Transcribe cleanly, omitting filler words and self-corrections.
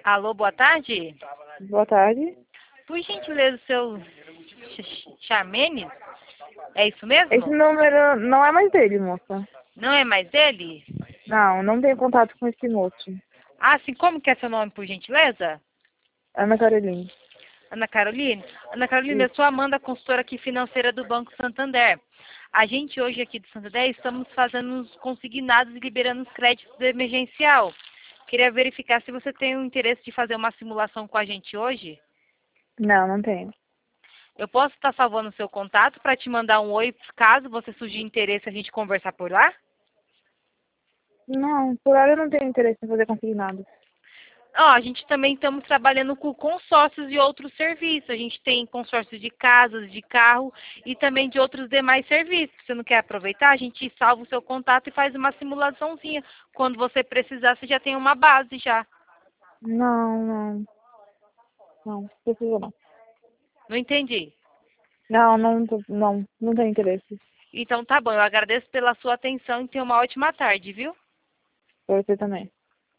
Alô, boa tarde. Boa tarde. Por gentileza, o seu Charmenes? É isso mesmo? Esse número não é mais dele, moça. Não é mais dele? Não tenho contato com esse moço. Ah, sim, como que é seu nome, por gentileza? Ana Caroline. Ana Caroline? Ana Caroline, eu sou a Amanda, consultora aqui financeira do Banco Santander. A gente hoje aqui do Santander estamos fazendo os consignados e liberando os créditos emergencial. Queria verificar se você tem o interesse de fazer uma simulação com a gente hoje. Não tenho. Eu posso estar salvando o seu contato para te mandar um oi, caso você surgir interesse a gente conversar por lá? Não, por hora eu não tenho interesse em fazer consignado. Ó, a gente também estamos trabalhando com consórcios e outros serviços. A gente tem consórcios de casas, de carro e também de outros demais serviços. Você não quer aproveitar? A gente salva o seu contato e faz uma simulaçãozinha. Quando você precisar, você já tem uma base já. Não precisa não. Não entendi. Não tenho interesse. Então tá bom, eu agradeço pela sua atenção e tenha uma ótima tarde, viu? Pra você também.